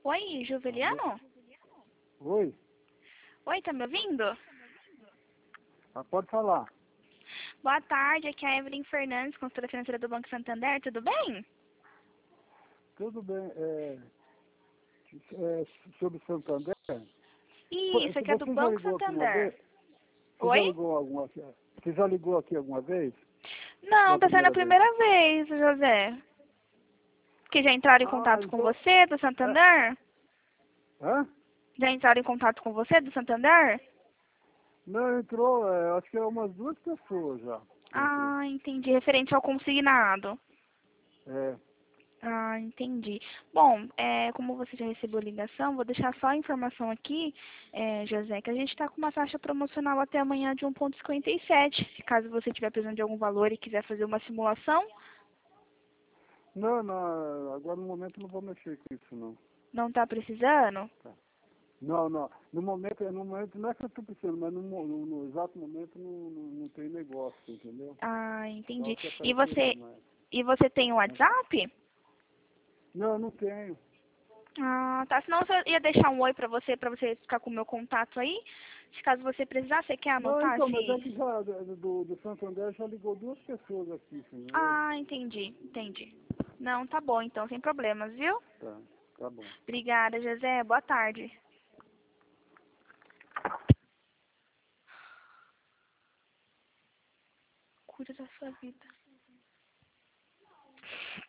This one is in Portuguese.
Oi, Juveliano? Oi, Oi, tá me ouvindo? pode falar. Boa tarde, aqui é a Evelyn Fernandes, consultora financeira do Banco Santander, tudo bem? Tudo bem. Sobre Santander? Isso, aqui é do Você já Banco ligou aqui uma vez? Santander. Oi? Você já ligou aqui alguma vez? Ou Não, a tá sendo a primeira vez? primeira vez, José. Que já entraram em Ah, contato com então. você, do É, Santander? hã? Já entraram em contato com você, do Santander? Não, entrou, acho que é umas 2 pessoas já. Entrou. Ah, entendi. Referente ao consignado. É. Ah, entendi. Bom, como você já recebeu a ligação, vou deixar só a informação aqui, José, que a gente está com uma taxa promocional até amanhã de 1,57. Se caso você estiver precisando de algum valor e quiser fazer uma simulação, Não, não, agora no momento não vou mexer com isso, não. não está precisando? Tá. Não, não. No momento não é que eu estou precisando, mas no exato momento não tem negócio, entendeu? Ah, Só entendi. se E aparecer você, mais. e você tem o WhatsApp? Não, não tenho. Ah, tá. Senão eu ia deixar um oi pra você ficar com o meu contato aí. Se caso você precisar, você quer Não, anotar então, mas é se... que já do Santander já ligou 2 pessoas aqui, entendeu? Ah, entendi, entendi. Não, tá bom então, sem problemas, viu? Tá, tá bom. Obrigada, José. Boa tarde. Cuida da sua vida.